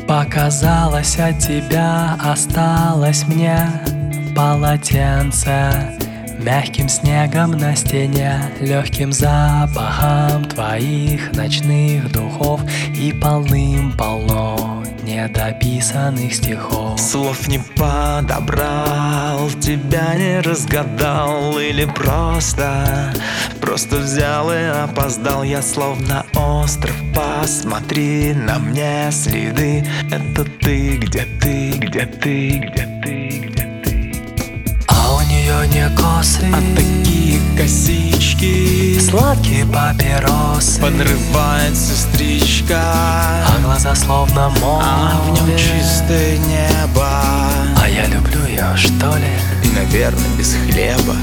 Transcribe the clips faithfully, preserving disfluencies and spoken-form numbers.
Показалось, от тебя осталось мне полотенце, мягким снегом на стене, легким запахом твоих ночных духов и полным-полно недописанных стихов. Слов не подобрал, тебя не разгадал, или просто, просто взял и опоздал. Я словно остров, посмотри на мне следы. Это ты, где ты, где ты, где ты, где ты. А у нее не косы, а такие косички, сладкие папиросы, подрывает сестричка, а глаза словно море, а в нем чистое небо. А я люблю ее, что ли? И, наверное, без хлеба.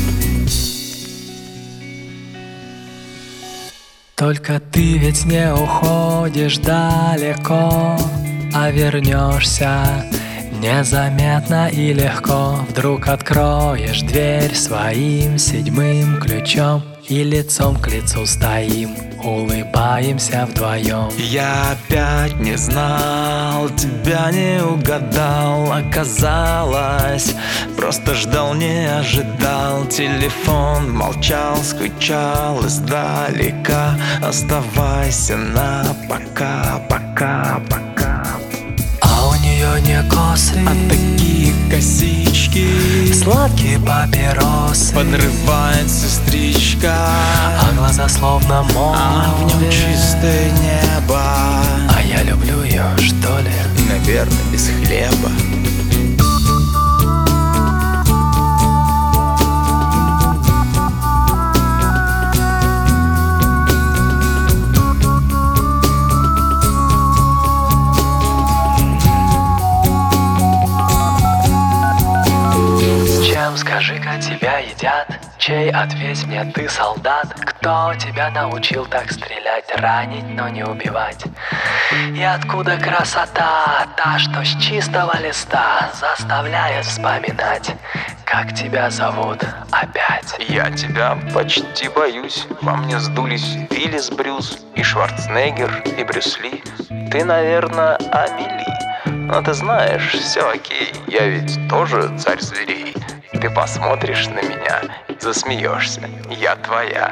Только ты ведь не уходишь далеко, а вернешься незаметно и легко. Вдруг откроешь дверь своим седьмым ключом, и лицом к лицу стоим, улыбаемся вдвоем. Я опять не знал, тебя не угадал. Оказалось, просто ждал, не ожидал. Телефон молчал, скучал издалека. Оставайся на пока, пока, пока. А у нее не косы, а такие косички, сладкие папиросы, подрывает сестричка, а глаза словно море, а в нем чистое небо. А я люблю ее, что ли? И, наверное, без хлеба. Скажи-ка, тебя едят? Чей, ответь мне, ты солдат? Кто тебя научил так стрелять, ранить, но не убивать? И откуда красота, та, что с чистого листа заставляет вспоминать, как тебя зовут опять? Я тебя почти боюсь. Во мне сдулись Виллис Брюс и Шварценеггер и Брюс Ли. Ты, наверное, Амели. Но ты знаешь, все окей, я ведь тоже царь зверей. Ты посмотришь на меня и засмеешься. Я твоя.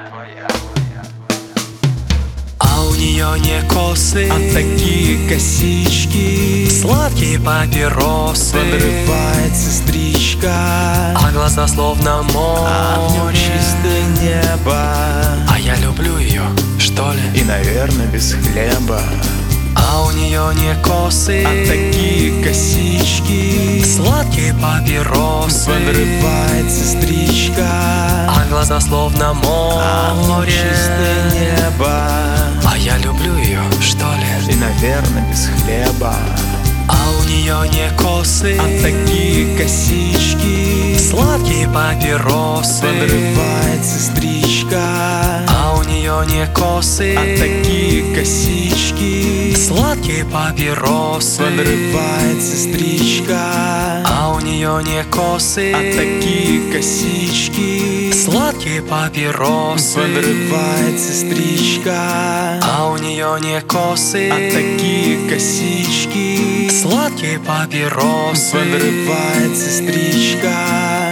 А у нее не косы, а такие косички, сладкие папиросы, подрывает сестричка, а глаза словно море, а в нем чистое небо. А я люблю ее, что ли? И, наверное, без хлеба. А у нее не косы, а такие косички, сладкие папиросы, подрывает сестричка, а глаза словно море, а в нем чистое небо. А я люблю ее, что ли? И, наверное, без хлеба. А у нее не косы, а такие косички, сладкие папиросы, подрывает сестричка, а у нее не косы, а такие косички, сладкие папиросы, подрывает сестричка, а у нее не косы, а такие косички, сладкие папиросы, подрывает сестричка, а у нее не косы, а такие косички, сладкие папиросы, подрывает сестричка.